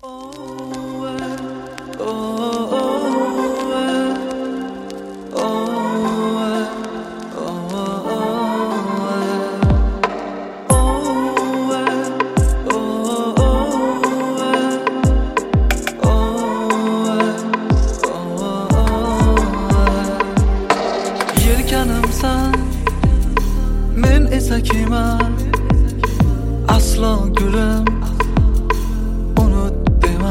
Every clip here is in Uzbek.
Yelkanimsan, men esa kema. Aslo gulim, unut dema.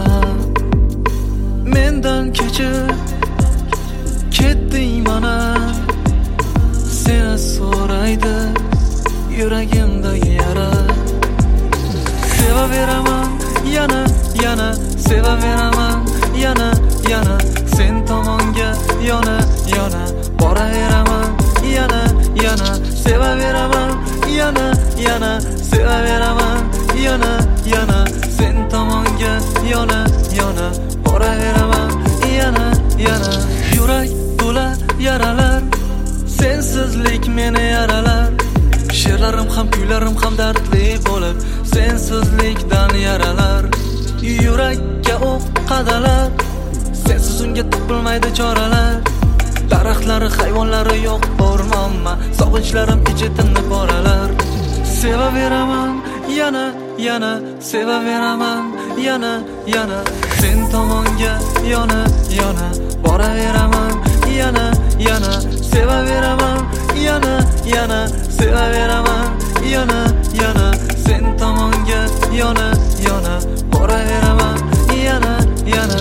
Mendan kechib ketding mana. Seni so'raydi yuragimdagi yara. Sevaveraman yana, yana, sevaveraman yana, yana. Sen tomonga yana, yana boraveraman yana, yana. Sevaveraman yana, yana, sevaveraman yana, yana. Sen tomonga yana, yana boraveraman yana, yana. Yurak to'la yaralar, sensizlik meni yaralar. She'rlarim ham kuylarim ham dardli bo'lib, sensizlikdan yaralar. Yurakka o'q qadalar, sensiz unga topilmaydi choralar. Daraxtlari, hayvonlari yo'q o'rmonma, sog'inchlarim ichitimni boralar. Sevaveraman yana, yana, sevaveraman yana, yana. Sen tomonga yana, yana boraveraman yana, yana. Sevaveraman yana, yana, sevaveraman yana, yana. Sen tomonga yana, yana boraveraman yana, yana.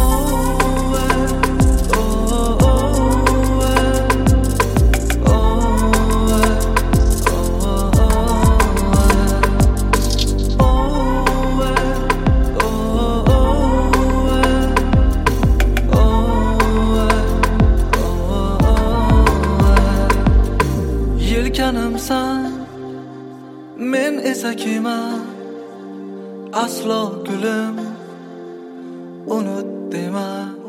Yelkanimsan, men esa kema. Aslo gulim, unut dema.